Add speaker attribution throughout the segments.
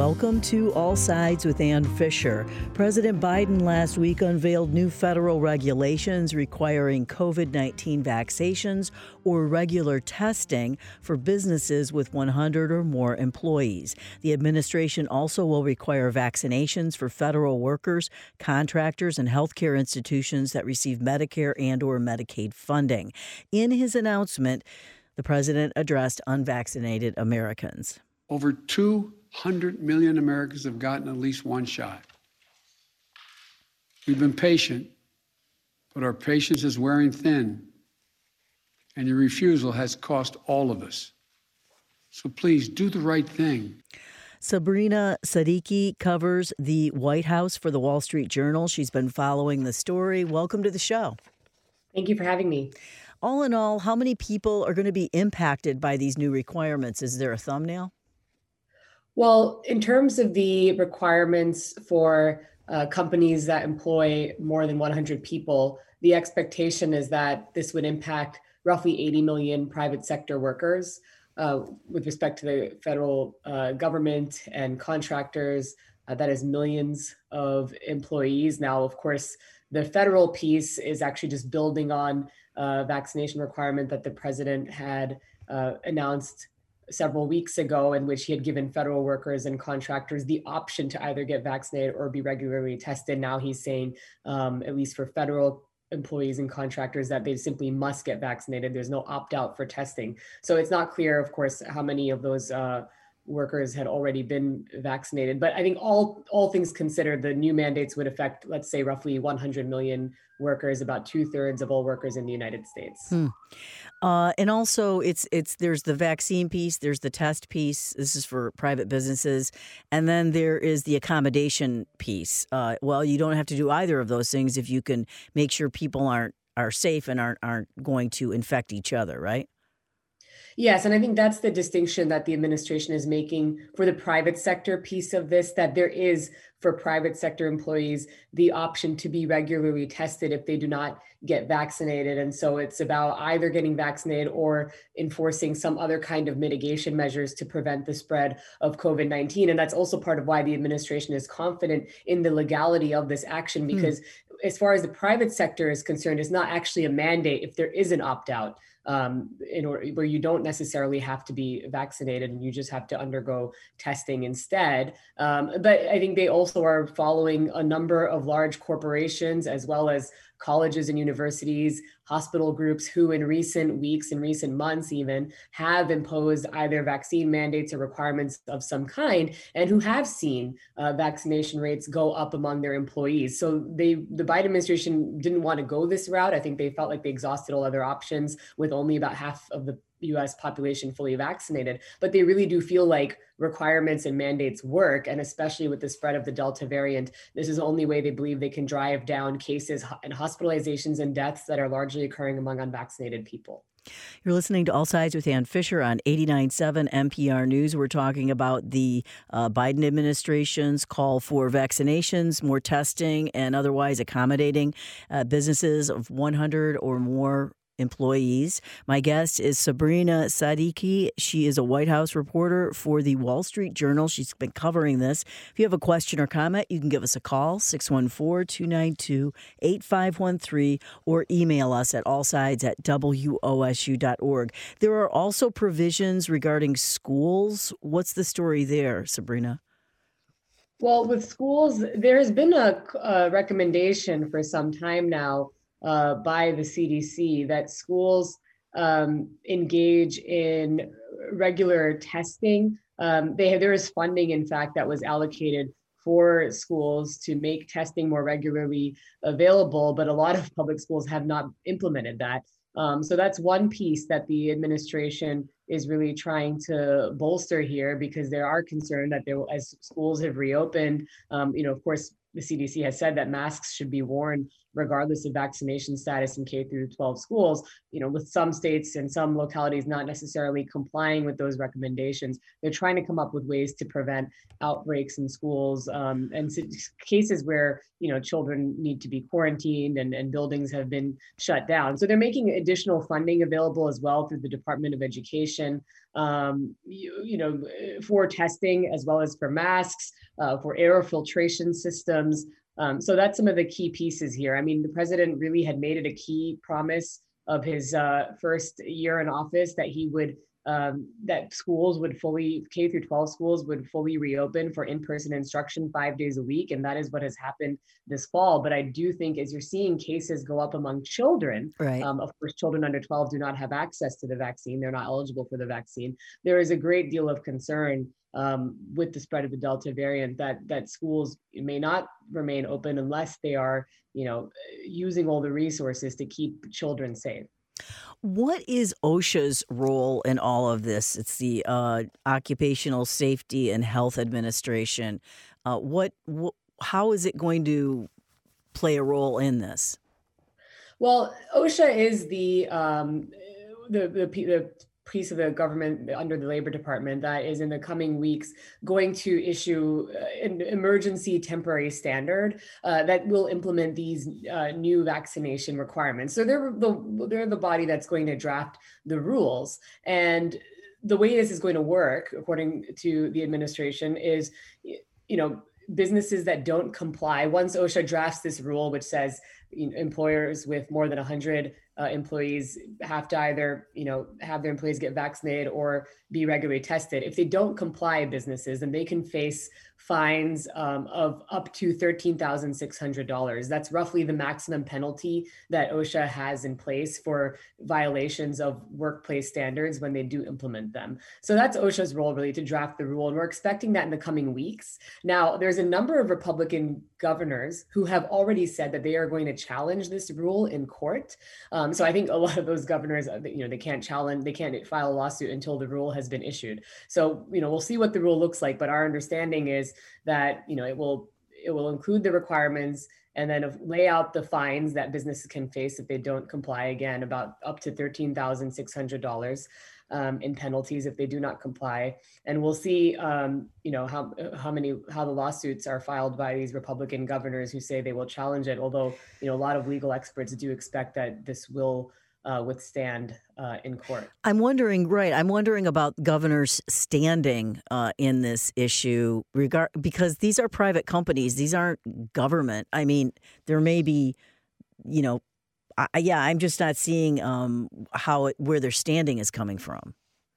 Speaker 1: Welcome to All Sides with Ann Fisher. President Biden last week unveiled new federal regulations requiring COVID-19 vaccinations or regular testing for businesses with 100 or more employees. The administration also will require vaccinations for federal workers, contractors, and healthcare institutions that receive Medicare and or Medicaid funding. In his announcement, the president addressed unvaccinated Americans.
Speaker 2: Over 200 million Americans have gotten at least one shot. We've been patient, but our patience is wearing thin, and your refusal has cost all of us. So please do the right thing.
Speaker 1: Sabrina Sadiki covers the White House for the Wall Street Journal. She's been following the story. Welcome to the show.
Speaker 3: Thank you for having me.
Speaker 1: All in all, how many people are going to be impacted by these new requirements? Is there a thumbnail?
Speaker 3: Well, in terms of the requirements for companies that employ more than 100 people, the expectation is that this would impact roughly 80 million private sector workers. With respect to the federal government and contractors, that is millions of employees. Now, of course, the federal piece is actually just building on vaccination requirement that the president had announced several weeks ago, in which he had given federal workers and contractors the option to either get vaccinated or be regularly tested. Now he's saying, at least for federal employees and contractors, that they simply must get vaccinated. There's no opt-out for testing. So it's not clear, of course, how many of those workers had already been vaccinated. But I think all things considered, the new mandates would affect, let's say, roughly 100 million workers, about 2/3 of all workers in the United States.
Speaker 1: And also, there's the vaccine piece, there's the test piece. This is for private businesses, and then there is the accommodation piece. Well, you don't have to do either of those things if you can make sure people are safe and aren't going to infect each other, right?
Speaker 3: Yes, and I think that's the distinction that the administration is making for the private sector piece of this, that there is, for private sector employees, the option to be regularly tested if they do not get vaccinated. And so it's about either getting vaccinated or enforcing some other kind of mitigation measures to prevent the spread of COVID-19. And that's also part of why the administration is confident in the legality of this action, because as far as the private sector is concerned, it's not actually a mandate if there is an opt-out. Where you don't necessarily have to be vaccinated and you just have to undergo testing instead. But I think they also are following a number of large corporations, as well as colleges and universities, hospital groups, who in recent weeks and recent months even have imposed either vaccine mandates or requirements of some kind, and who have seen vaccination rates go up among their employees. So the Biden administration didn't want to go this route. I think they felt like they exhausted all other options with only about half of the US population fully vaccinated, but they really do feel like requirements and mandates work. And especially with the spread of the Delta variant, this is the only way they believe they can drive down cases and hospitalizations and deaths that are largely occurring among unvaccinated people.
Speaker 1: You're listening to All Sides with Ann Fisher on 89.7 NPR News. We're talking about the Biden administration's call for vaccinations, more testing, and otherwise accommodating businesses of 100 or more employees. My guest is Sabrina Sadiki. She is a White House reporter for the Wall Street Journal. She's been covering this. If you have a question or comment, you can give us a call, 614-292-8513, or email us at allsides@wosu.org. There are also provisions regarding schools. What's the story there, Sabrina?
Speaker 3: Well, with schools, there has been a recommendation for some time now by the CDC that schools engage in regular testing. There is funding, in fact, that was allocated for schools to make testing more regularly available, but a lot of public schools have not implemented that. So that's one piece that the administration is really trying to bolster here, because there are concerned that as schools have reopened, of course, the CDC has said that masks should be worn regardless of vaccination status in K through 12 schools. With some states and some localities not necessarily complying with those recommendations, they're trying to come up with ways to prevent outbreaks in schools and cases where children need to be quarantined and buildings have been shut down. So they're making additional funding available as well through the Department of Education vaccination, for testing as well as for masks, for air filtration systems. So that's some of the key pieces here. I mean, the president really had made it a key promise of his first year in office that he would that schools would K through 12 schools would fully reopen for in-person instruction 5 days a week. And that is what has happened this fall. But I do think as you're seeing cases go up among children,
Speaker 1: Right.
Speaker 3: Of course, children under 12 do not have access to the vaccine. They're not eligible for the vaccine. There is a great deal of concern with the spread of the Delta variant that schools may not remain open unless they are, using all the resources to keep children safe.
Speaker 1: What is OSHA's role in all of this? It's the Occupational Safety and Health Administration. How is it going to play a role in this?
Speaker 3: Well, OSHA is the piece of the government under the Labor Department that is in the coming weeks going to issue an emergency temporary standard that will implement these new vaccination requirements. So they're the body that's going to draft the rules. And the way this is going to work, according to the administration, is, businesses that don't comply, once OSHA drafts this rule, which says employers with more than 100 employees have to either, have their employees get vaccinated or be regularly tested. If they don't comply, businesses, then they can face fines of up to $13,600. That's roughly the maximum penalty that OSHA has in place for violations of workplace standards when they do implement them. So that's OSHA's role, really, to draft the rule. And we're expecting that in the coming weeks. Now, there's a number of Republican governors who have already said that they are going to challenge this rule in court. So I think a lot of those governors, they can't file a lawsuit until the rule has been issued. So, we'll see what the rule looks like. But our understanding is that, it will include the requirements and then lay out the fines that businesses can face if they don't comply, again, about up to $13,600 in penalties if they do not comply. And we'll see, how the lawsuits are filed by these Republican governors who say they will challenge it. Although, a lot of legal experts do expect that this will withstand in court.
Speaker 1: I'm wondering about governors standing in this issue, because these are private companies. These aren't government. I mean, there may be, I'm just not seeing where their standing is coming from.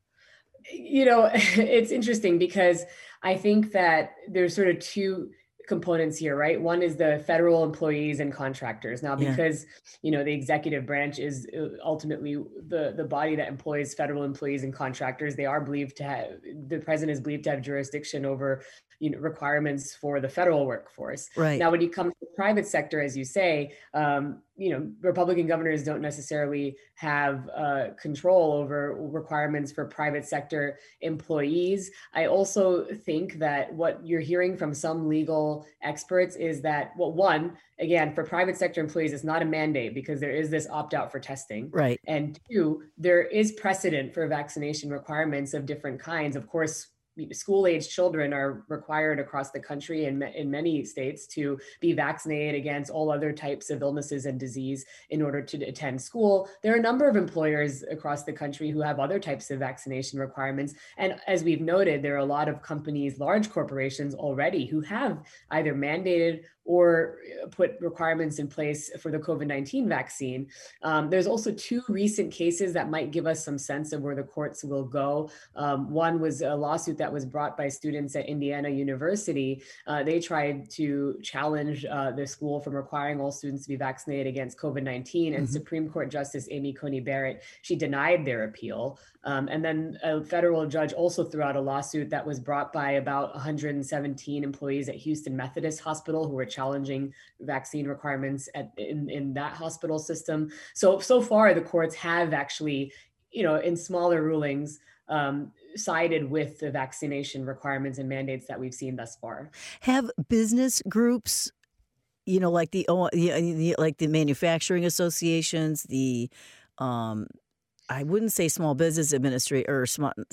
Speaker 3: It's interesting because I think that there's sort of two components here, right? One is the federal employees and contractors. Now, because, the executive branch is ultimately the body that employs federal employees and contractors, the president is believed to have jurisdiction over, requirements for the federal workforce.
Speaker 1: Right.
Speaker 3: Now, when you come to the private sector, as you say, Republican governors don't necessarily have control over requirements for private sector employees. I also think that what you're hearing from some legal experts is that, one, again, for private sector employees, it's not a mandate because there is this opt-out for testing.
Speaker 1: Right.
Speaker 3: And two, there is precedent for vaccination requirements of different kinds. Of course, school-age children are required across the country and in many states to be vaccinated against all other types of illnesses and disease in order to attend school. There are a number of employers across the country who have other types of vaccination requirements. And as we've noted, there are a lot of companies, large corporations already, who have either mandated or put requirements in place for the COVID-19 vaccine. There's also two recent cases that might give us some sense of where the courts will go. One was a lawsuit that was brought by students at Indiana University. They tried to challenge the school from requiring all students to be vaccinated against COVID-19. And Supreme Court Justice Amy Coney Barrett, she denied their appeal. And then a federal judge also threw out a lawsuit that was brought by about 117 employees at Houston Methodist Hospital who were challenging vaccine requirements in that hospital system. So far, the courts have actually, in smaller rulings, sided with the vaccination requirements and mandates that we've seen thus far.
Speaker 1: Have business groups, like the manufacturing associations, I wouldn't say Small Business Administration or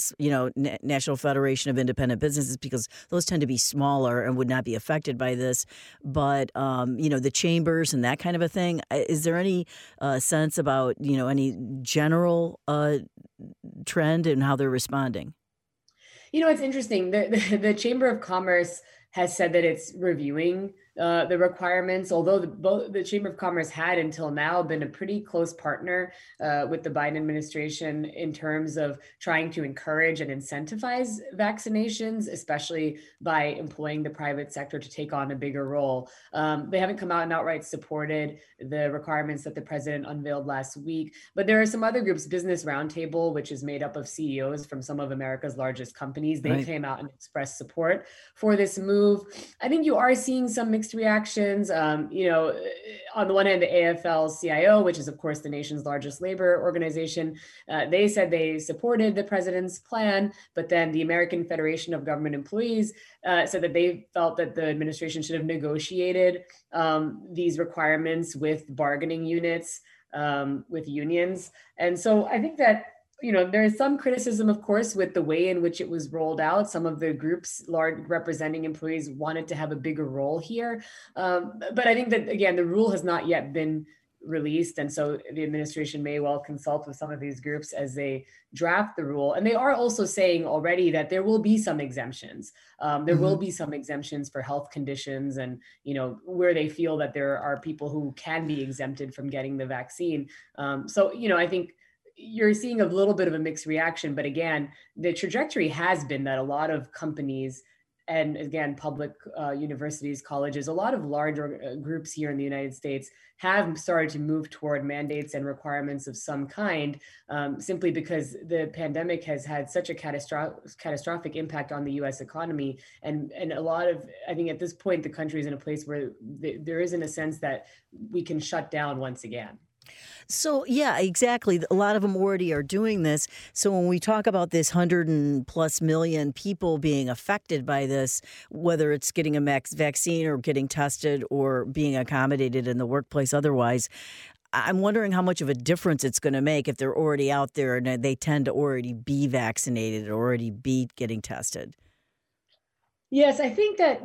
Speaker 1: National Federation of Independent Businesses, because those tend to be smaller and would not be affected by this. But the chambers and that kind of a thing. Is there any sense about any general trend in how they're responding?
Speaker 3: It's interesting. The Chamber of Commerce has said that it's reviewing the requirements, although the Chamber of Commerce had until now been a pretty close partner with the Biden administration in terms of trying to encourage and incentivize vaccinations, especially by employing the private sector to take on a bigger role. They haven't come out and outright supported the requirements that the president unveiled last week, but there are some other groups. Business Roundtable, which is made up of CEOs from some of America's largest companies, they came out and expressed support for this move. I think you are seeing some mixed reactions. On the one hand, the AFL-CIO, which is of course the nation's largest labor organization, they said they supported the president's plan, but then the American Federation of Government Employees said that they felt that the administration should have negotiated these requirements with bargaining units, with unions. And so I think that there is some criticism, of course, with the way in which it was rolled out. Some of the groups representing employees wanted to have a bigger role here. But I think that, again, the rule has not yet been released. And so the administration may well consult with some of these groups as they draft the rule. And they are also saying already that there will be some exemptions. There will be some exemptions for health conditions and, where they feel that there are people who can be exempted from getting the vaccine. I think you're seeing a little bit of a mixed reaction, but again, the trajectory has been that a lot of companies and again, public universities, colleges, a lot of larger groups here in the United States have started to move toward mandates and requirements of some kind, simply because the pandemic has had such a catastrophic impact on the US economy. And a lot of, I think at this point, the country is in a place where there isn't a sense that we can shut down once again.
Speaker 1: So, yeah, exactly. A lot of them already are doing this. So when we talk about this 100+ million people being affected by this, whether it's getting a vaccine or getting tested or being accommodated in the workplace otherwise, I'm wondering how much of a difference it's going to make if they're already out there and they tend to already be vaccinated or already be getting tested.
Speaker 3: Yes, I think that,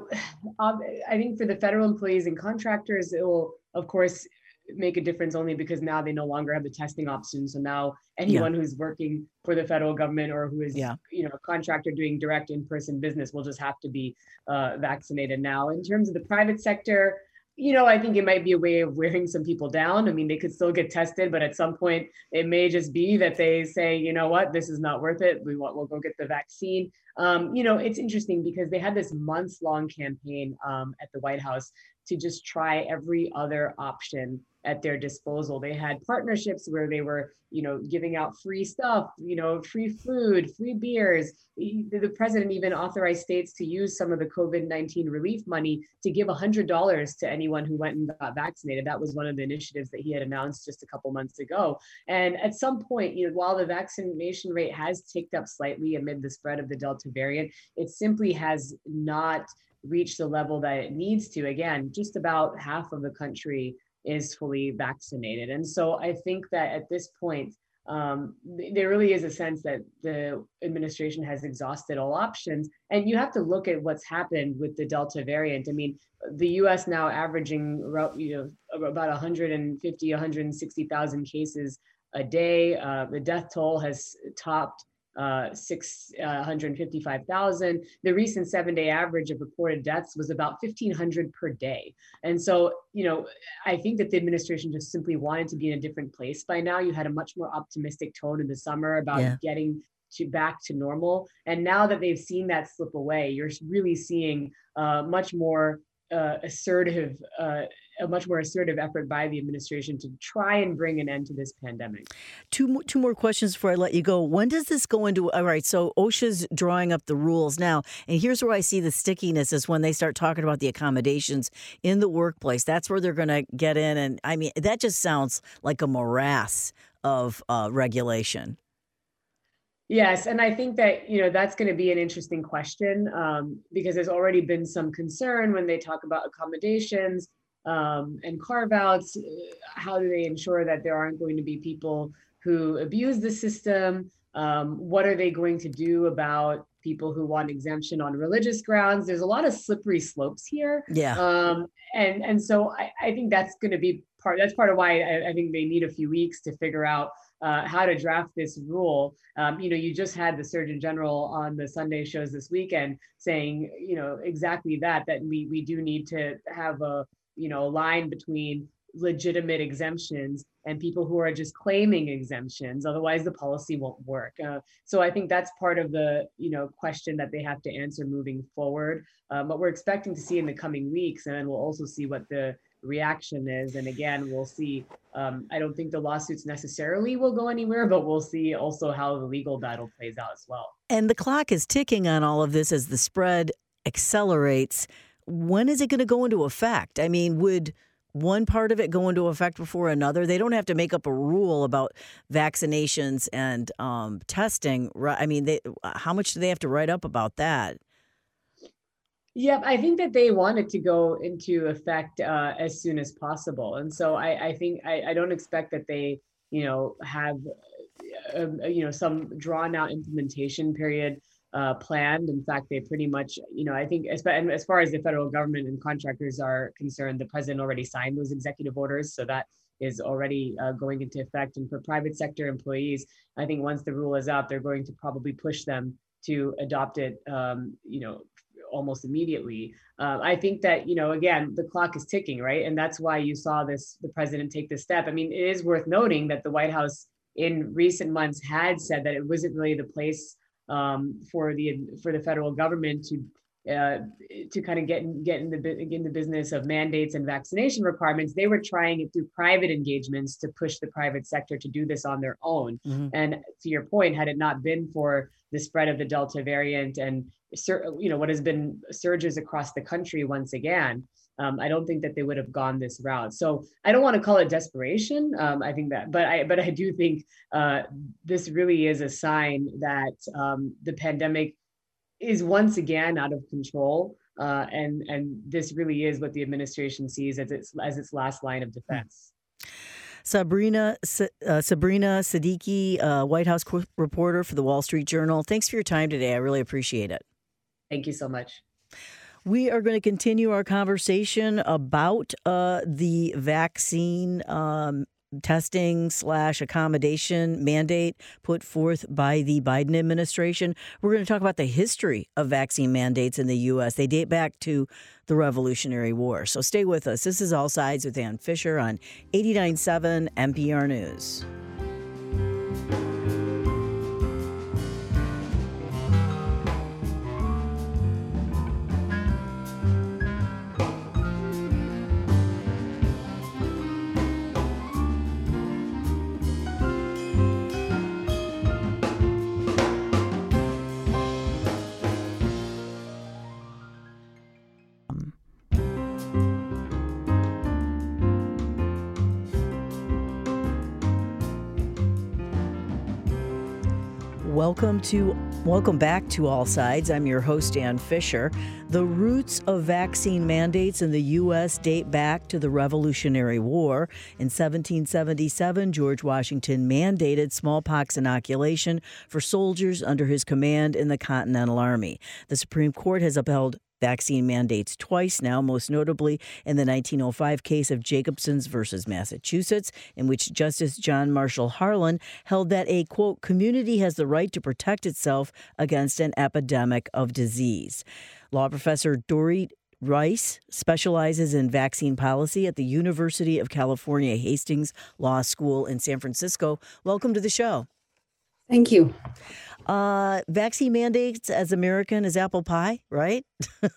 Speaker 3: I think for the federal employees and contractors, it will, of course, make a difference only because now they no longer have the testing option. So now anyone who's working for the federal government or who is, a contractor doing direct in-person business will just have to be vaccinated now. In terms of the private sector, I think it might be a way of wearing some people down. I mean, they could still get tested, but at some point it may just be that they say, you know what, this is not worth it. We'll go get the vaccine. It's interesting because they had this months-long campaign at the White House to just try every other option at their disposal. They had partnerships where they were, giving out free stuff, free food, free beers. The president even authorized states to use some of the COVID-19 relief money to give $100 to anyone who went and got vaccinated. That was one of the initiatives that he had announced just a couple months ago. And at some point, while the vaccination rate has ticked up slightly amid the spread of the Delta variant, it simply has not reached the level that it needs to. Again, just about half of the country is fully vaccinated. And so I think that at this point, there really is a sense that the administration has exhausted all options. And you have to look at what's happened with the Delta variant. I mean, the US now averaging about 150, 160,000 cases a day. The death toll has topped 655,000. The recent 7-day average of reported deaths was about 1,500 per day. And so, I think that the administration just simply wanted to be in a different place by now. You had a much more optimistic tone in the summer about getting back to normal. And now that they've seen that slip away, you're really seeing much more assertive effort by the administration to try and bring an end to this pandemic.
Speaker 1: Two more questions before I let you go. When does this go into, all right, so OSHA's drawing up the rules now, and here's where I see the stickiness is when they start talking about the accommodations in the workplace. That's where they're going to get in. And I mean, that just sounds like a morass of regulation.
Speaker 3: Yes, and I think that, that's going to be an interesting question because there's already been some concern when they talk about accommodations and carve-outs. How do they ensure that there aren't going to be people who abuse the system? What are they going to do about people who want exemption on religious grounds? There's a lot of slippery slopes here.
Speaker 1: Yeah.
Speaker 3: And so I think that's going to be that's part of why I think they need a few weeks to figure out how to draft this rule. You just had the Surgeon General on the Sunday shows this weekend saying, exactly that we do need to have a line between legitimate exemptions and people who are just claiming exemptions. Otherwise, the policy won't work. So I think that's part of the question that they have to answer moving forward. But we're expecting to see in the coming weeks, and then we'll also see what the reaction is. And again, we'll see. I don't think the lawsuits necessarily will go anywhere, but we'll see also how the legal battle plays out as well.
Speaker 1: And the clock is ticking on all of this as the spread accelerates. When is it going to go into effect? I mean, would one part of it go into effect before another? They don't have to make up a rule about vaccinations and testing. I mean, how much do they have to write up about that?
Speaker 3: Yeah, I think that they want it to go into effect as soon as possible. And so I think I don't expect that they, have, some drawn out implementation period planned. In fact, they pretty much, I think as far as the federal government and contractors are concerned, the president already signed those executive orders. So that is already going into effect. And for private sector employees, I think once the rule is out, they're going to probably push them to adopt it, almost immediately. I think that, again, the clock is ticking, right? And that's why you saw the president take this step. I mean, it is worth noting that the White House in recent months had said that it wasn't really the place for the federal government to kind of get in the business of mandates and vaccination requirements. They were trying it through private engagements to push the private sector to do this on their own. Mm-hmm. And to your point, had it not been for the spread of the Delta variant and what has been surges across the country once again, I don't think that they would have gone this route. So I don't want to call it desperation. I think that, but I do think this really is a sign that the pandemic is once again out of control, and this really is what the administration sees as its last line of defense.
Speaker 1: Sabrina Siddiqui, White House reporter for the Wall Street Journal. Thanks for your time today. I really appreciate it.
Speaker 3: Thank you so much.
Speaker 1: We are going to continue our conversation about the vaccine testing / accommodation mandate put forth by the Biden administration. We're going to talk about the history of vaccine mandates in the U.S. They date back to the Revolutionary War. So stay with us. This is All Sides with Ann Fisher on 89.7 NPR News. Welcome back to All Sides. I'm your host, Ann Fisher. The roots of vaccine mandates in the U.S. date back to the Revolutionary War. In 1777, George Washington mandated smallpox inoculation for soldiers under his command in the Continental Army. The Supreme Court has upheld vaccine mandates twice now, most notably in the 1905 case of Jacobsons versus Massachusetts, in which Justice John Marshall Harlan held that a, quote, community has the right to protect itself against an epidemic of disease. Law professor Dorit Rice specializes in vaccine policy at the University of California, Hastings Law School in San Francisco. Welcome to the show.
Speaker 4: Thank you.
Speaker 1: Vaccine mandates as American as apple pie, right?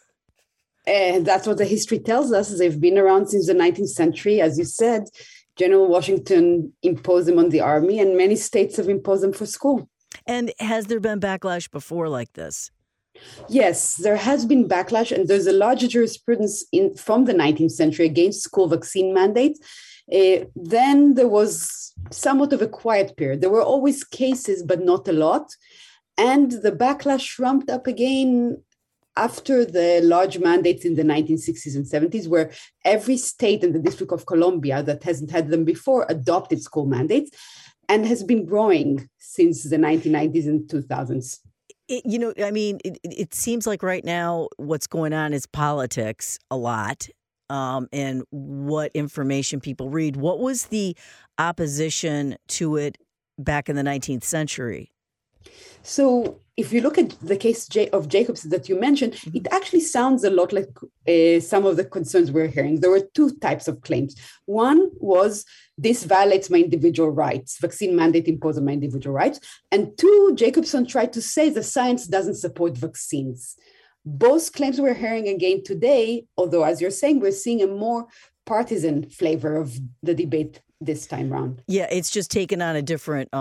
Speaker 4: And that's what the history tells us. They've been around since the 19th century. As you said, General Washington imposed them on the army, and many states have imposed them for school.
Speaker 1: And has there been backlash before like this?
Speaker 4: Yes, there has been backlash, and there's a large jurisprudence from the 19th century against school vaccine mandates. Then there was somewhat of a quiet period. There were always cases, but not a lot. And the backlash ramped up again after the large mandates in the 1960s and 70s, where every state in the District of Columbia that hasn't had them before adopted school mandates. and has been growing since the 1990s and 2000s.
Speaker 1: It seems like right now what's going on is politics a lot, and what information people read. What was the opposition to it back in the 19th century?
Speaker 4: So if you look at the case of Jacobson that you mentioned, it actually sounds a lot like some of the concerns we're hearing. There were two types of claims. One was, this violates my individual rights, vaccine mandate imposed on my individual rights. And two, Jacobson tried to say the science doesn't support vaccines. Both claims we're hearing again today, although as you're saying, we're seeing a more partisan flavor of the debate this time around.
Speaker 1: Yeah, it's just taken on a different,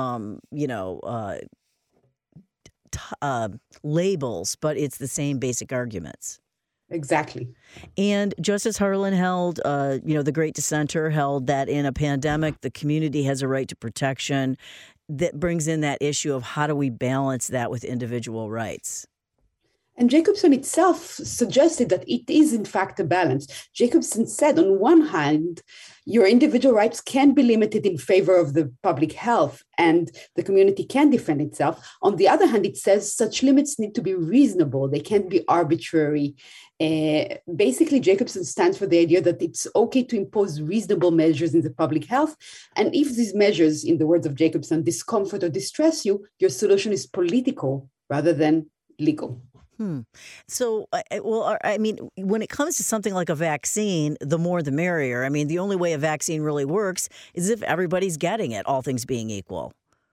Speaker 1: labels, but it's the same basic arguments.
Speaker 4: Exactly.
Speaker 1: And Justice Harlan held, the great dissenter held that in a pandemic, the community has a right to protection. That brings in that issue of how do we balance that with individual rights?
Speaker 4: And Jacobson itself suggested that it is, in fact, a balance. Jacobson said, on one hand, your individual rights can be limited in favor of the public health and the community can defend itself. On the other hand, it says such limits need to be reasonable. They can't be arbitrary. Basically, Jacobson stands for the idea that it's okay to impose reasonable measures in the public health. And if these measures, in the words of Jacobson, discomfort or distress you, your solution is political rather than legal.
Speaker 1: So, when it comes to something like a vaccine, the more the merrier. I mean, the only way a vaccine really works is if everybody's getting it, all things being equal.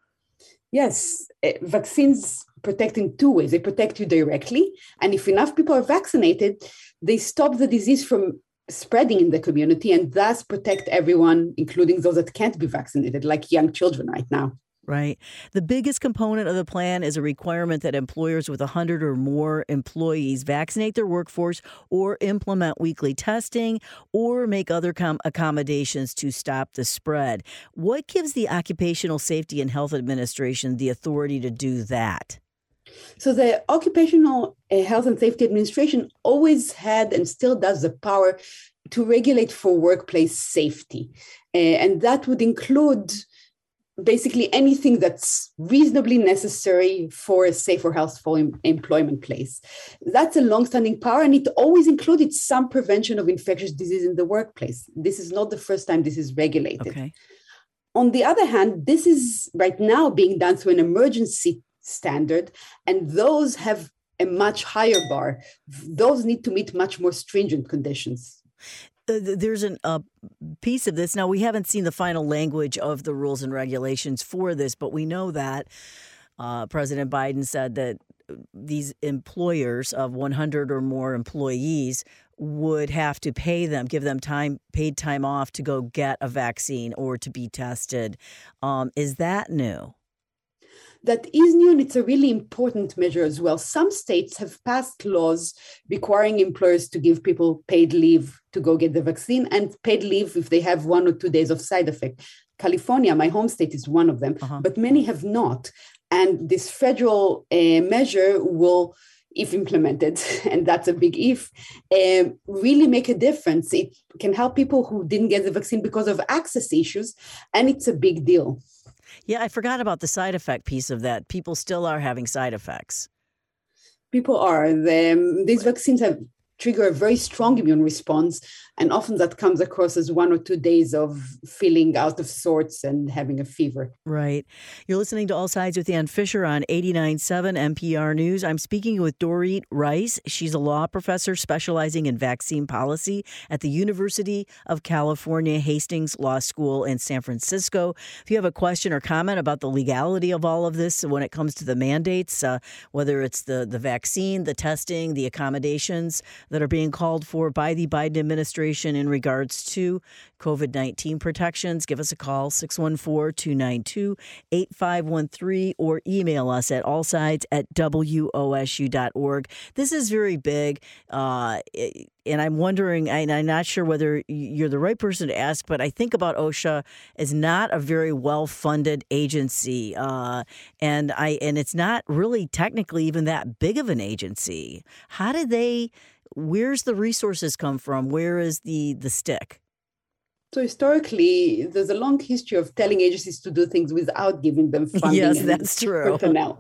Speaker 4: Yes, vaccines protect in two ways. They protect you directly. And if enough people are vaccinated, they stop the disease from spreading in the community and thus protect everyone, including those that can't be vaccinated, like young children right now.
Speaker 1: Right. The biggest component of the plan is a requirement that employers with 100 or more employees vaccinate their workforce or implement weekly testing or make other accommodations to stop the spread. What gives the Occupational Safety and Health Administration the authority to do that?
Speaker 4: So the Occupational Health and Safety Administration always had and still does the power to regulate for workplace safety. And that would include basically anything that's reasonably necessary for a safe or healthful employment place. That's a longstanding power, and it always included some prevention of infectious disease in the workplace. This is not the first time this is regulated.
Speaker 1: Okay.
Speaker 4: On the other hand, this is right now being done through an emergency standard, and those have a much higher bar. Those need to meet much more stringent conditions.
Speaker 1: There's a piece of this. Now, we haven't seen the final language of the rules and regulations for this, but we know that President Biden said that these employers of 100 or more employees would have to give them paid time off to go get a vaccine or to be tested. Is that new?
Speaker 4: That is new, and it's a really important measure as well. Some states have passed laws requiring employers to give people paid leave to go get the vaccine and paid leave if they have 1 or 2 days of side effect. California, my home state, is one of them, but many have not. And this federal measure will, if implemented, and that's a big if, really make a difference. It can help people who didn't get the vaccine because of access issues, and it's a big deal.
Speaker 1: Yeah, I forgot about the side effect piece of that. People still are having side effects.
Speaker 4: People are. These vaccines trigger a very strong immune response, and often that comes across as 1 or 2 days of feeling out of sorts and having a fever.
Speaker 1: Right. You're listening to All Sides with Ann Fisher on 89.7 NPR News. I'm speaking with Dorit Rice. She's a law professor specializing in vaccine policy at the University of California, Hastings Law School in San Francisco. If you have a question or comment about the legality of all of this when it comes to the mandates, whether it's the vaccine, the testing, the accommodations that are being called for by the Biden administration in regards to COVID-19 protections, give us a call, 614-292-8513, or email us at allsides@wosu.org. This is very big, and I'm wondering, and I'm not sure whether you're the right person to ask, but I think about OSHA as not a very well-funded agency, and it's not really technically even that big of an agency. Where's the resources come from? Where is the stick?
Speaker 4: So historically, there's a long history of telling agencies to do things without giving them funding
Speaker 1: Yes,
Speaker 4: and
Speaker 1: that's true.
Speaker 4: personnel.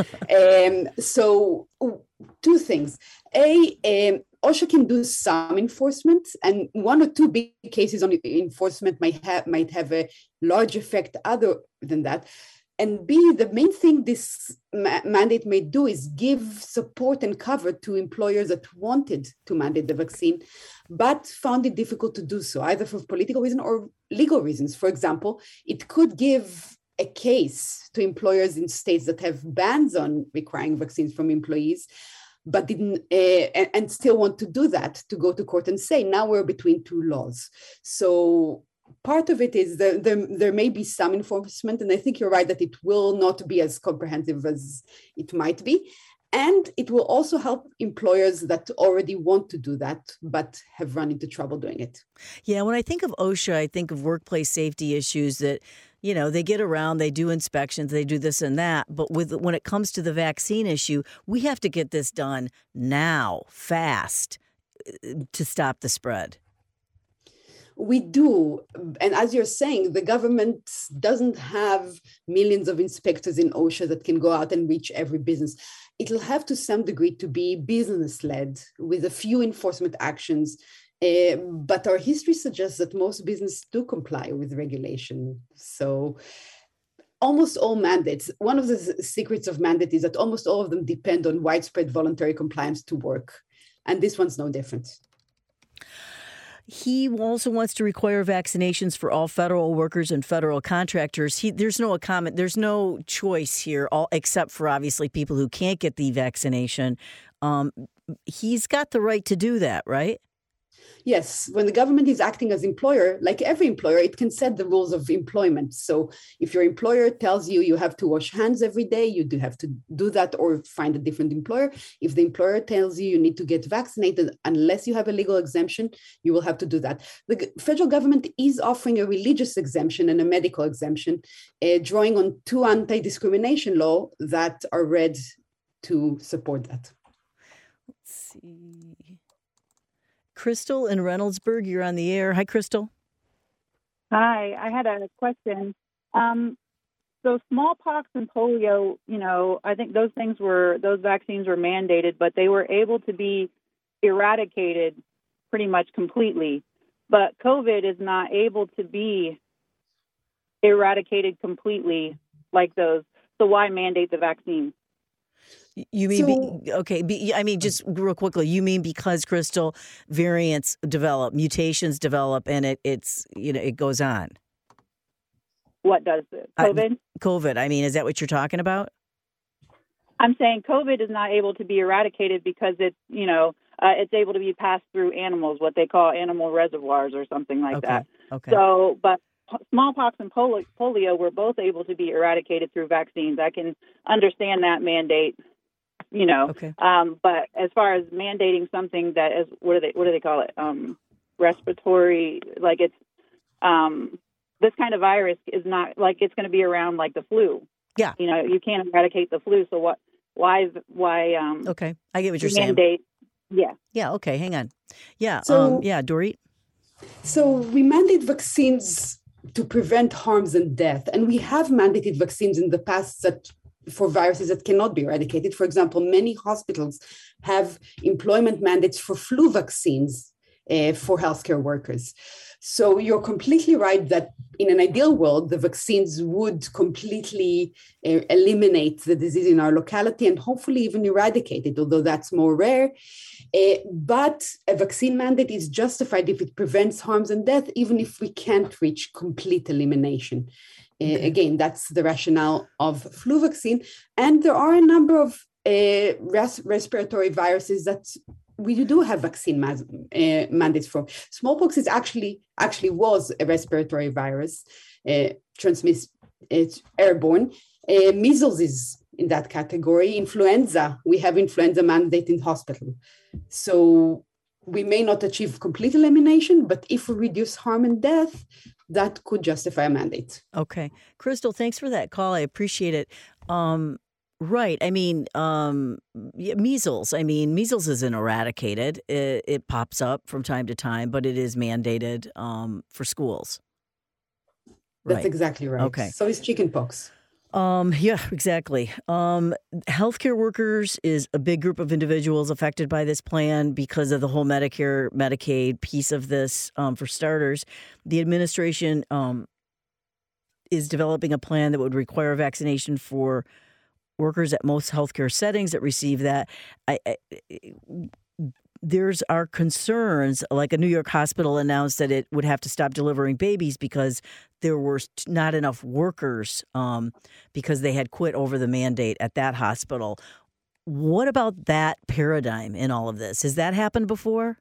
Speaker 4: So two things. OSHA can do some enforcement, and one or two big cases on enforcement might have a large effect other than that. And B, the main thing this mandate may do is give support and cover to employers that wanted to mandate the vaccine, but found it difficult to do so, either for political reasons or legal reasons. For example, it could give a case to employers in states that have bans on requiring vaccines from employees, but didn't and still want to do that, to go to court and say, now we're between two laws. So part of it is there may be some enforcement, and I think you're right that it will not be as comprehensive as it might be. And it will also help employers that already want to do that, but have run into trouble doing it.
Speaker 1: Yeah, when I think of OSHA, I think of workplace safety issues that, they get around, they do inspections, they do this and that. But when it comes to the vaccine issue, we have to get this done now, fast, to stop the spread.
Speaker 4: We do. And as you're saying, the government doesn't have millions of inspectors in OSHA that can go out and reach every business. It'll have to some degree to be business-led with a few enforcement actions. But our history suggests that most businesses do comply with regulation. So almost all mandates, one of the secrets of mandate is that almost all of them depend on widespread voluntary compliance to work. And this one's no different.
Speaker 1: He also wants to require vaccinations for all federal workers and federal contractors. There's no choice here, except for obviously people who can't get the vaccination. He's got the right to do that, right?
Speaker 4: Yes, when the government is acting as employer, like every employer, it can set the rules of employment. So if your employer tells you you have to wash hands every day, you do have to do that or find a different employer. If the employer tells you you need to get vaccinated, unless you have a legal exemption, you will have to do that. The federal government is offering a religious exemption and a medical exemption, drawing on two anti-discrimination laws that are read to support that.
Speaker 1: Let's see. Crystal in Reynoldsburg, you're on the air. Hi, Crystal.
Speaker 5: Hi, I had a question. So smallpox and polio, I think those vaccines were mandated, but they were able to be eradicated pretty much completely. But COVID is not able to be eradicated completely like those. So why mandate the vaccine?
Speaker 1: You mean, just real quickly, you mean because, Crystal, variants develop, mutations develop, and it goes on?
Speaker 5: What does it? COVID?
Speaker 1: COVID. Is that what you're talking about?
Speaker 5: I'm saying COVID is not able to be eradicated because it's able to be passed through animals, what they call animal reservoirs or something like that.
Speaker 1: Okay.
Speaker 5: So, but smallpox and polio were both able to be eradicated through vaccines. I can understand that mandate.
Speaker 1: Okay.
Speaker 5: But as far as mandating something that is, what do they call it? Respiratory, like it's, this kind of virus is not like it's going to be around like the flu.
Speaker 1: Yeah.
Speaker 5: You can't eradicate the flu. So why,
Speaker 1: okay. I get what you're saying.
Speaker 5: Mandate. Yeah.
Speaker 1: Yeah. Okay. Hang on. Yeah.
Speaker 4: So,
Speaker 1: Dorit.
Speaker 4: So we mandate vaccines to prevent harms and death. And we have mandated vaccines in the past for viruses that cannot be eradicated. For example, many hospitals have employment mandates for flu vaccines for healthcare workers. So you're completely right that in an ideal world, the vaccines would completely eliminate the disease in our locality and hopefully even eradicate it, although that's more rare. But a vaccine mandate is justified if it prevents harms and death, even if we can't reach complete elimination. Okay. Again, that's the rationale of flu vaccine. And there are a number of respiratory viruses that we do have vaccine mandates for. Smallpox is actually was a respiratory virus, it's airborne. Measles is in that category. Influenza, we have influenza mandate in hospital. So we may not achieve complete elimination, but if we reduce harm and death, that could justify a mandate.
Speaker 1: Okay. Crystal, thanks for that call. I appreciate it. Right. I mean, measles. I mean, measles isn't eradicated. It pops up from time to time, but it is mandated for schools.
Speaker 4: That's
Speaker 1: Right.
Speaker 4: exactly right.
Speaker 1: Okay.
Speaker 4: So is chickenpox.
Speaker 1: Yeah, exactly. Healthcare workers is a big group of individuals affected by this plan because of the whole Medicare, Medicaid piece of this. For starters, the administration is developing a plan that would require vaccination for workers at most healthcare settings that receive that. There's our concerns, like a New York hospital announced that it would have to stop delivering babies because there were not enough workers because they had quit over the mandate at that hospital. What about that paradigm in all of this? Has that happened before?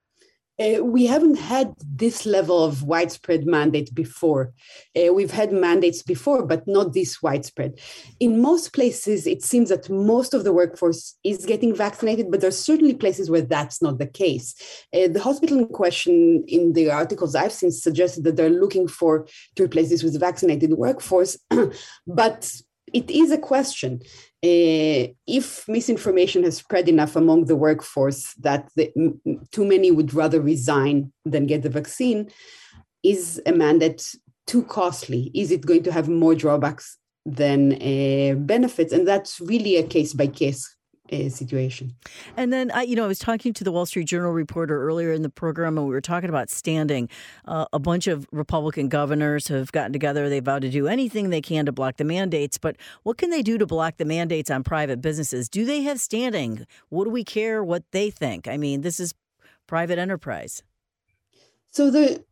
Speaker 4: We haven't had this level of widespread mandate before. We've had mandates before, but not this widespread. In most places, it seems that most of the workforce is getting vaccinated, but there's certainly places where that's not the case. The hospital in question, in the articles I've seen, suggested that they're looking to replace this with vaccinated workforce, but it is a question. If misinformation has spread enough among the workforce that too many would rather resign than get the vaccine, is a mandate too costly? Is it going to have more drawbacks than benefits? And that's really a case-by-case situation.
Speaker 1: And then, I was talking to the Wall Street Journal reporter earlier in the program, and we were talking about standing. A bunch of Republican governors have gotten together. They vowed to do anything they can to block the mandates. But what can they do to block the mandates on private businesses? Do they have standing? What do we care what they think? I mean, this is private enterprise.
Speaker 4: So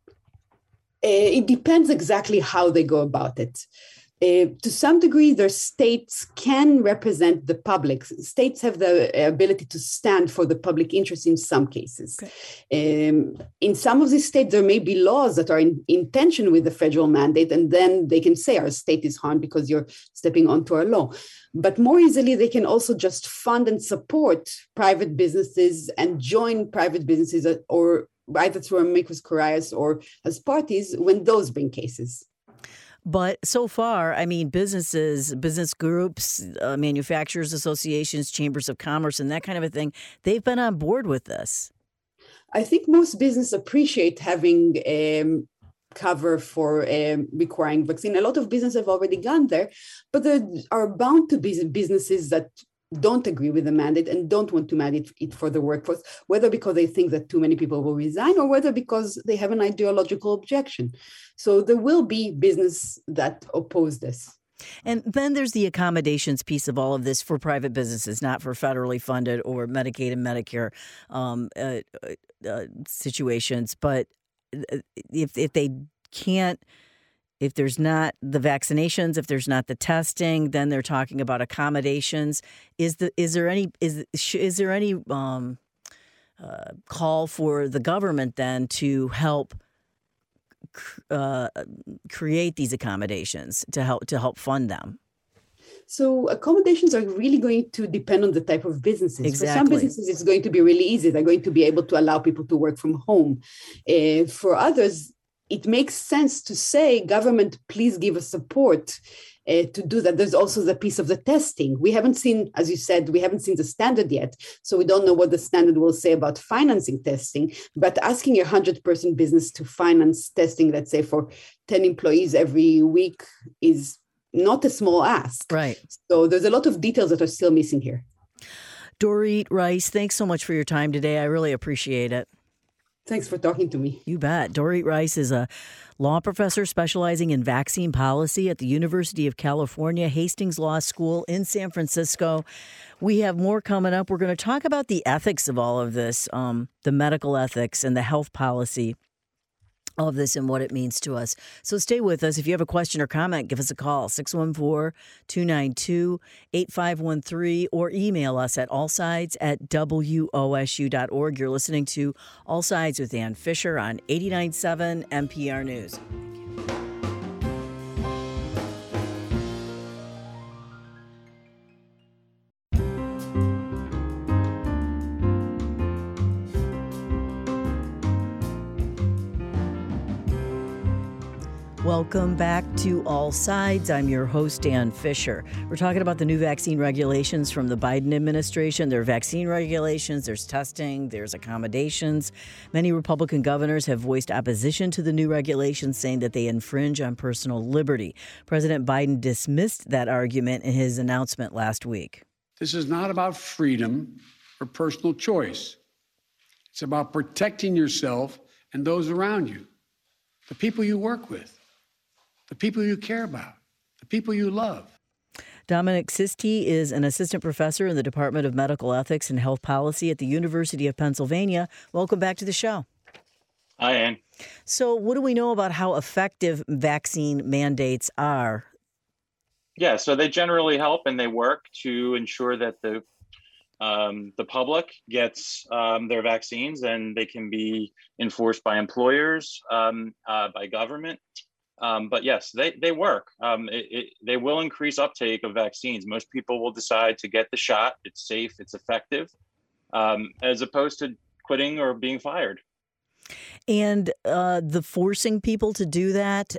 Speaker 4: it depends exactly how they go about it. To some degree, their states can represent the public. States have the ability to stand for the public interest in some cases. Okay. In some of these states, there may be laws that are in tension with the federal mandate, and then they can say our state is harmed because you're stepping onto our law. But more easily, they can also just fund and support private businesses and join private businesses, or either through amicus curiae or as parties when those bring cases.
Speaker 1: But so far, I mean, businesses, business groups, manufacturers associations, chambers of commerce, and that kind of a thing, they've been on board with this.
Speaker 4: I think most businesses appreciate having cover for requiring vaccine. A lot of businesses have already gone there, but there are bound to be businesses that don't agree with the mandate and don't want to mandate it for the workforce, whether because they think that too many people will resign or whether because they have an ideological objection. So there will be business that oppose this.
Speaker 1: And then there's the accommodations piece of all of this for private businesses, not for federally funded or Medicaid and Medicare situations. But if they can't, if there's not the vaccinations, if there's not the testing, then they're talking about accommodations. Is there any call for the government then to help create these accommodations to help fund them?
Speaker 4: So accommodations are really going to depend on the type of businesses.
Speaker 1: Exactly.
Speaker 4: For some businesses, it's going to be really easy. They're going to be able to allow people to work from home. For others, it makes sense to say, government, please give us support to do that. There's also the piece of the testing. We haven't seen, as you said, we haven't seen the standard yet. So we don't know what the standard will say about financing testing, but asking a 100-person business to finance testing, let's say for 10 employees every week, is not a small ask.
Speaker 1: Right.
Speaker 4: So there's a lot of details that are still missing here.
Speaker 1: Dorit Rice, thanks so much for your time today. I really appreciate it.
Speaker 4: Thanks for talking to me.
Speaker 1: You bet. Dorit Rice is a law professor specializing in vaccine policy at the University of California, Hastings Law School in San Francisco. We have more coming up. We're going to talk about the ethics of all of this, the medical ethics and the health policy of this and what it means to us. So stay with us. If you have a question or comment, give us a call, 614-292-8513, or email us at allsides@wosu.org. You're listening to All Sides with Ann Fisher on 89.7 NPR News. Welcome back to All Sides. I'm your host, Dan Fisher. We're talking about the new vaccine regulations from the Biden administration. There are vaccine regulations, there's testing, there's accommodations. Many Republican governors have voiced opposition to the new regulations, saying that they infringe on personal liberty. President Biden dismissed that argument in his announcement last week.
Speaker 2: This is not about freedom or personal choice. It's about protecting yourself and those around you, the people you work with, the people you care about, the people you love.
Speaker 1: Dominic Sisti is an assistant professor in the Department of Medical Ethics and Health Policy at the University of Pennsylvania. Welcome back to the show.
Speaker 6: Hi, Ann.
Speaker 1: So what do we know about how effective vaccine mandates are?
Speaker 6: Yeah, so they generally help and they work to ensure that the public gets their vaccines, and they can be enforced by employers, by government. But yes, they work. They will increase uptake of vaccines. Most people will decide to get the shot. It's safe, it's effective, as opposed to quitting or being fired.
Speaker 1: And the forcing people to do that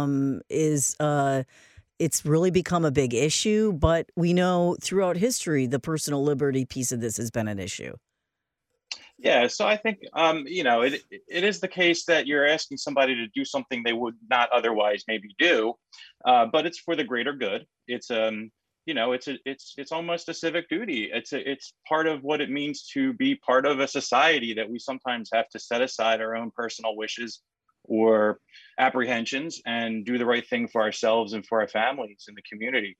Speaker 1: it's really become a big issue. But we know throughout history, the personal liberty piece of this has been an issue.
Speaker 6: Yeah, so I think, it is the case that you're asking somebody to do something they would not otherwise maybe do, but it's for the greater good. It's, it's almost a civic duty. It's part of what it means to be part of a society, that we sometimes have to set aside our own personal wishes or apprehensions and do the right thing for ourselves and for our families and the community.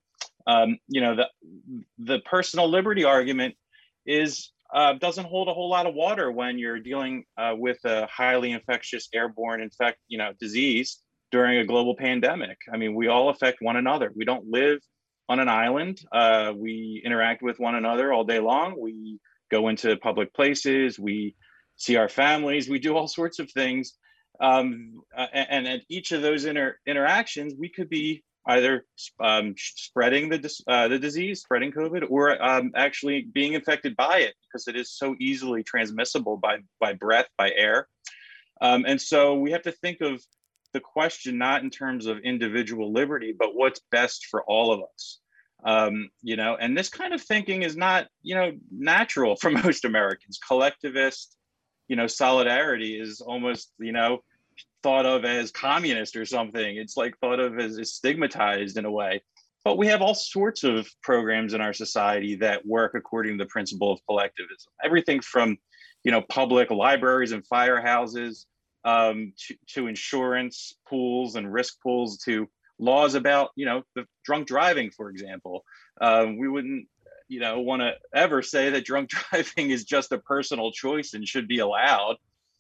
Speaker 6: The personal liberty argument doesn't hold a whole lot of water when you're dealing with a highly infectious airborne disease during a global pandemic. I mean, we all affect one another. We don't live on an island. We interact with one another all day long. We go into public places. We see our families. We do all sorts of things. And at each of those interactions, we could be either spreading the disease, spreading COVID, or actually being infected by it, because it is so easily transmissible by breath, by air. And so we have to think of the question not in terms of individual liberty, but what's best for all of us. And this kind of thinking is not, natural for most Americans. Collectivist, solidarity is almost, thought of as communist or something. It's like thought of as stigmatized in a way. But we have all sorts of programs in our society that work according to the principle of collectivism. Everything from, public libraries and firehouses, to insurance pools and risk pools, to laws about, the drunk driving, for example. We wouldn't, want to ever say that drunk driving is just a personal choice and should be allowed.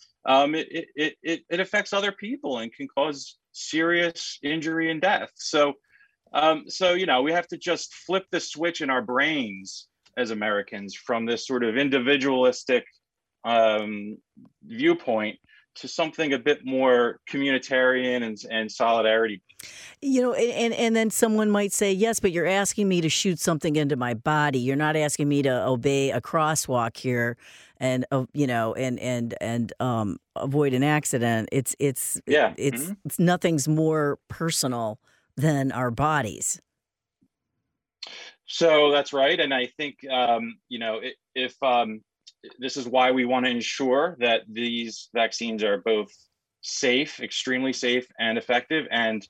Speaker 6: It affects other people and can cause serious injury and death. So we have to just flip the switch in our brains as Americans from this sort of individualistic viewpoint to something a bit more communitarian and solidarity.
Speaker 1: And then someone might say, yes, but you're asking me to shoot something into my body. You're not asking me to obey a crosswalk here and avoid an accident. It's nothing's more personal than our bodies.
Speaker 6: So that's right. And I think, if this is why we want to ensure that these vaccines are both safe, extremely safe and effective. And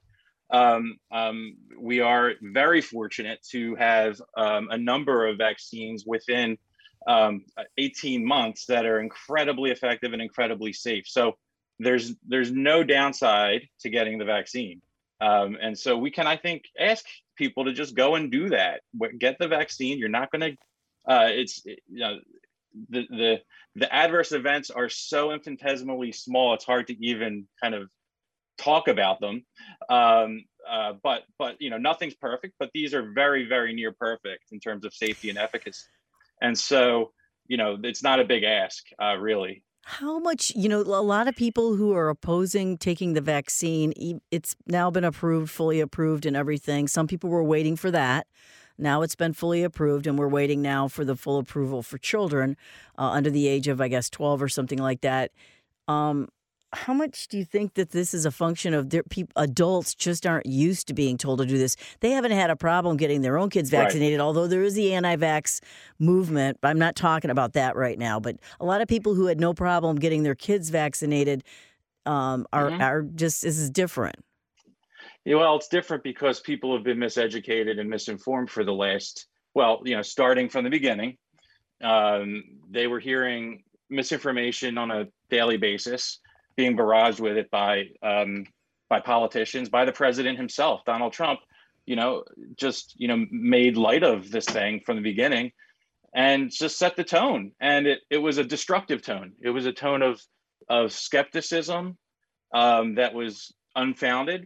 Speaker 6: we are very fortunate to have a number of vaccines within 18 months that are incredibly effective and incredibly safe. So there's no downside to getting the vaccine. And so we can, I think, ask people to just go and do that. Get the vaccine. You're not going to, the adverse events are so infinitesimally small, it's hard to even kind of talk about them. But nothing's perfect, but these are very, very near perfect in terms of safety and efficacy. And so, it's not a big ask, really.
Speaker 1: How much, a lot of people who are opposing taking the vaccine, it's now been approved, fully approved and everything. Some people were waiting for that. Now it's been fully approved, and we're waiting now for the full approval for children under the age of, I guess, 12 or something like that. how much do you think that this is a function of adults just aren't used to being told to do this? They haven't had a problem getting their own kids vaccinated, right, although there is the anti-vax movement. I'm not talking about that right now, but a lot of people who had no problem getting their kids vaccinated are just, this is different.
Speaker 6: Yeah, well, it's different because people have been miseducated and misinformed for the last, starting from the beginning. They were hearing misinformation on a daily basis, being barraged with it by politicians, by the president himself. Donald Trump, made light of this thing from the beginning and just set the tone. And it was a destructive tone. It was a tone of skepticism that was unfounded.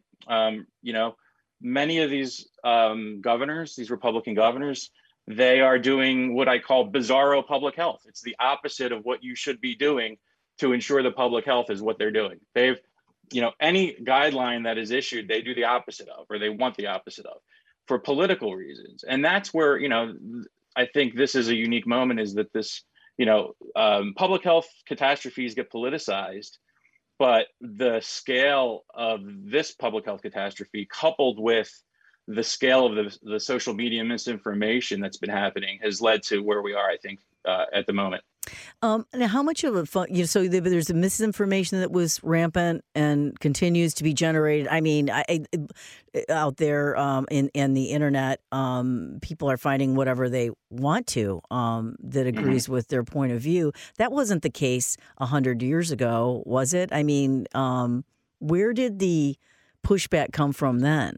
Speaker 6: Many of these governors, these Republican governors, they are doing what I call bizarro public health. It's the opposite of what you should be doing to ensure the public health is what they're doing. They've, any guideline that is issued, they do the opposite of, or they want the opposite of, for political reasons. And that's where, I think this is a unique moment, is that this, public health catastrophes get politicized, but the scale of this public health catastrophe, coupled with the scale of the social media misinformation that's been happening, has led to where we are, I think, at the moment.
Speaker 1: Now, how much of a so there's the misinformation that was rampant and continues to be generated. I mean, out there in the internet, people are finding whatever they want to that agrees with their point of view. That wasn't the case 100 years ago, was it? I mean, where did the pushback come from then?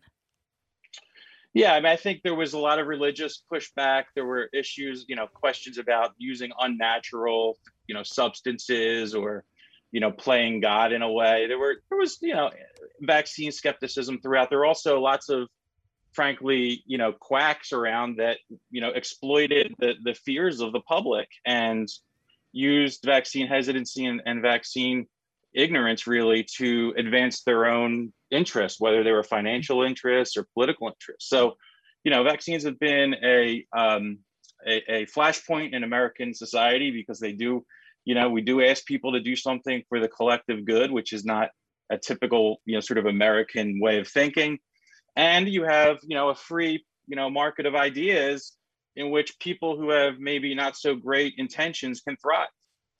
Speaker 6: Yeah, I mean, I think there was a lot of religious pushback. There were issues, questions about using unnatural, substances, or, playing God in a way. There was, vaccine skepticism throughout. There were also lots of, frankly, quacks around that, exploited the fears of the public and used vaccine hesitancy and vaccine ignorance really to advance their own interests, whether they were financial interests or political interests. So, vaccines have been a flashpoint in American society because they do, we do ask people to do something for the collective good, which is not a typical, sort of American way of thinking. And you have, a free, market of ideas in which people who have maybe not so great intentions can thrive.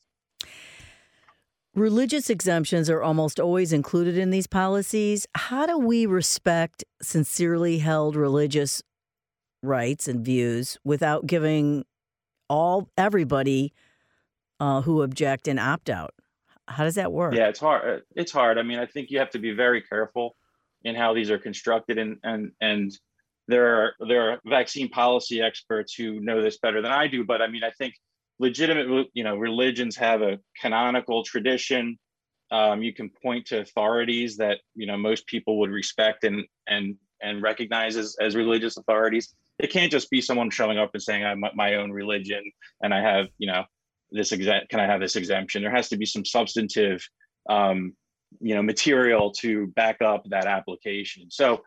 Speaker 1: Religious exemptions are almost always included in these policies. How do we respect sincerely held religious rights and views without giving everybody who object an opt-out? How does that work?
Speaker 6: Yeah, it's hard. It's hard. I mean, I think you have to be very careful in how these are constructed, and there are vaccine policy experts who know this better than I do. But I mean, I think legitimate, religions have a canonical tradition. You can point to authorities that, most people would respect and recognize as religious authorities. It can't just be someone showing up and saying, I'm my own religion and I have, can I have this exemption? There has to be some substantive, material to back up that application. So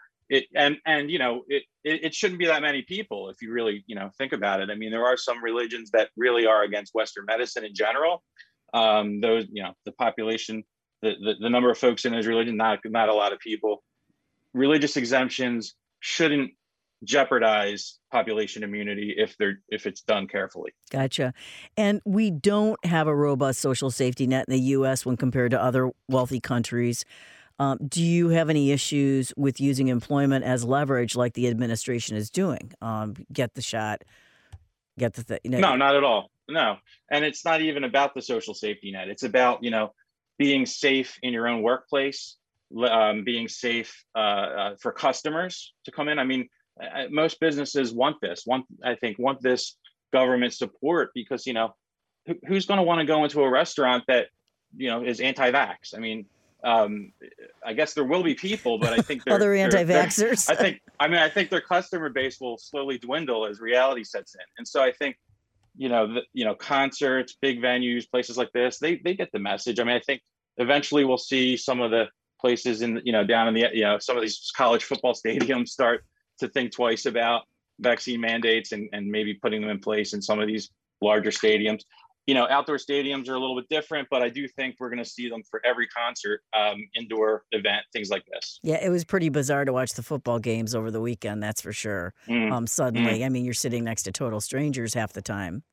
Speaker 6: it shouldn't be that many people if you really, think about it. I mean, there are some religions that really are against Western medicine in general. Those, the population, the number of folks in those religions, not a lot of people. Religious exemptions shouldn't jeopardize population immunity if it's done carefully.
Speaker 1: Gotcha. And we don't have a robust social safety net in the U.S. when compared to other wealthy countries. Do you have any issues with using employment as leverage like the administration is doing? Get the shot, get the thing.
Speaker 6: No, not at all. No. And it's not even about the social safety net. It's about, being safe in your own workplace, being safe for customers to come in. I mean, most businesses want this government support because, who's going to want to go into a restaurant that, is anti-vax? I mean, I guess there will be people, but I think
Speaker 1: other anti-vaxxers.
Speaker 6: I think their customer base will slowly dwindle as reality sets in. And so I think, concerts, big venues, places like this, they get the message. I mean, I think eventually we'll see some of the places down in the, some of these college football stadiums start to think twice about vaccine mandates and maybe putting them in place in some of these larger stadiums. Outdoor stadiums are a little bit different, but I do think we're going to see them for every concert, indoor event, things like this.
Speaker 1: Yeah, it was pretty bizarre to watch the football games over the weekend, that's for sure. Suddenly, I mean, you're sitting next to total strangers half the time.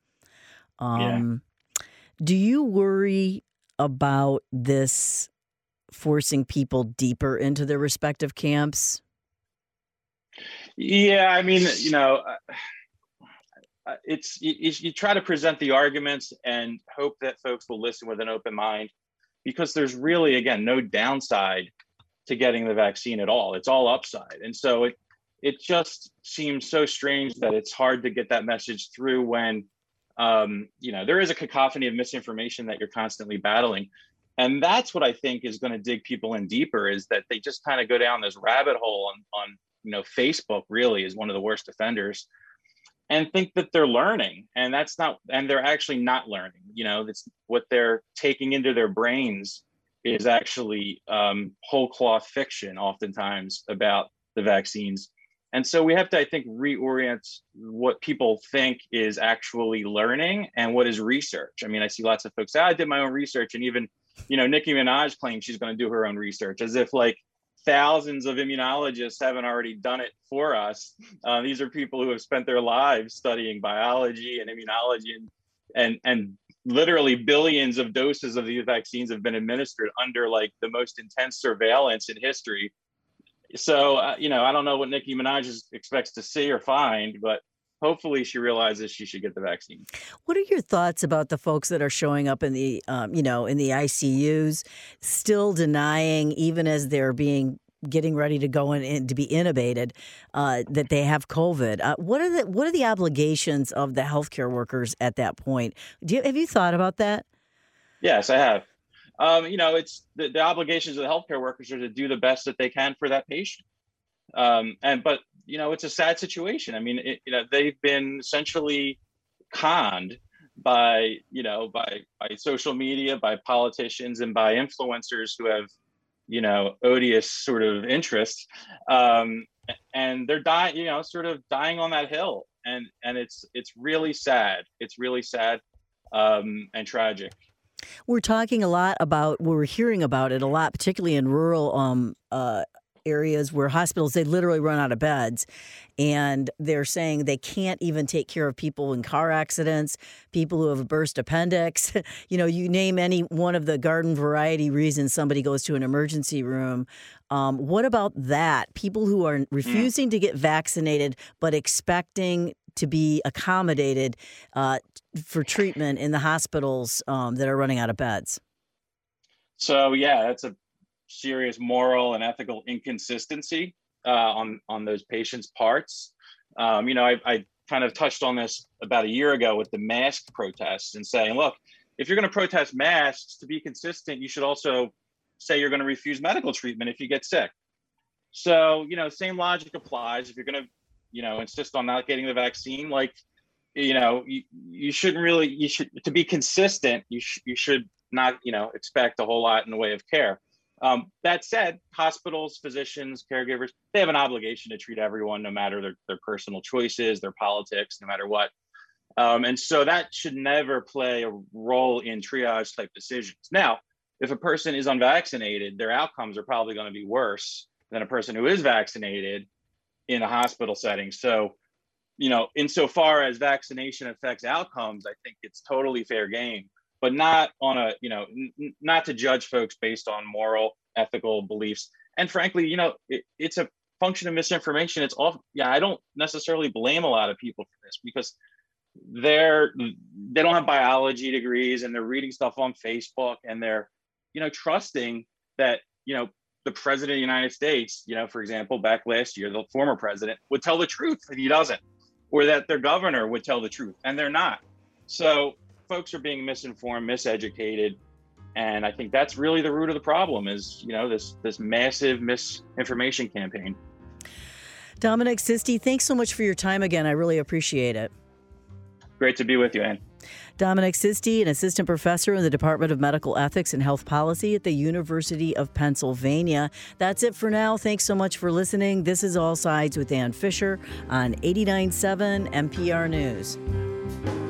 Speaker 1: Do you worry about this forcing people deeper into their respective camps?
Speaker 6: Yeah, I mean, you try to present the arguments and hope that folks will listen with an open mind, because there's really, again, no downside to getting the vaccine at all. It's all upside. And so it just seems so strange that it's hard to get that message through when, there is a cacophony of misinformation that you're constantly battling. And that's what I think is going to dig people in deeper, is that they just kind of go down this rabbit hole on Facebook really is one of the worst offenders, and think that they're learning, and they're actually not learning. That's what they're taking into their brains is actually whole cloth fiction oftentimes about the vaccines. And so we have to, I think, reorient what people think is actually learning and what is research. I mean, I see lots of folks say, I did my own research, and even, Nicki Minaj claims she's going to do her own research, as if like thousands of immunologists haven't already done it for us. These are people who have spent their lives studying biology and immunology, and literally billions of doses of these vaccines have been administered under like the most intense surveillance in history. So, I don't know what Nicki Minaj expects to see or find, but hopefully she realizes she should get the vaccine.
Speaker 1: What are your thoughts about the folks that are showing up in the, in the ICUs, still denying, even as they're getting ready to go in to be intubated, that they have COVID? What are the obligations of the healthcare workers at that point? Have you thought about that?
Speaker 6: Yes, I have. It's the obligations of the healthcare workers are to do the best that they can for that patient. But it's a sad situation. I mean, they've been essentially conned by social media, by politicians, and by influencers who have, odious sort of interests. And they're dying, sort of dying on that hill. And it's really sad. It's really sad and tragic.
Speaker 1: We're hearing about it a lot, particularly in rural areas where hospitals, they literally run out of beds, and they're saying they can't even take care of people in car accidents, people who have a burst appendix. You name any one of the garden variety reasons somebody goes to an emergency room. What about that? People who are refusing to get vaccinated but expecting to be accommodated for treatment in the hospitals that are running out of beds.
Speaker 6: So, yeah, that's a serious moral and ethical inconsistency on those patients' parts. I kind of touched on this about a year ago with the mask protests and saying, look, if you're going to protest masks, to be consistent, you should also say you're going to refuse medical treatment if you get sick. So, same logic applies. If you're going to, insist on not getting the vaccine, like, you shouldn't really, to be consistent, you should not, expect a whole lot in the way of care. That said, hospitals, physicians, caregivers, they have an obligation to treat everyone, no matter their personal choices, their politics, no matter what. And so that should never play a role in triage type decisions. Now, if a person is unvaccinated, their outcomes are probably going to be worse than a person who is vaccinated in a hospital setting. So, insofar as vaccination affects outcomes, I think it's totally fair game, but not on a, not to judge folks based on moral, ethical beliefs. And frankly, it's a function of misinformation. I don't necessarily blame a lot of people for this, because they don't have biology degrees, and they're reading stuff on Facebook, and they're, trusting that, the president of the United States, for example, back last year, the former president would tell the truth, and he doesn't, or that their governor would tell the truth, and they're not. So folks are being misinformed, miseducated. And I think that's really the root of the problem is, this massive misinformation campaign.
Speaker 1: Dominic Sisti, thanks so much for your time again. I really appreciate it.
Speaker 6: Great to be with you, Ann.
Speaker 1: Dominic Sisti, an assistant professor in the Department of Medical Ethics and Health Policy at the University of Pennsylvania. That's it for now. Thanks so much for listening. This is All Sides with Ann Fisher on 89.7 NPR News.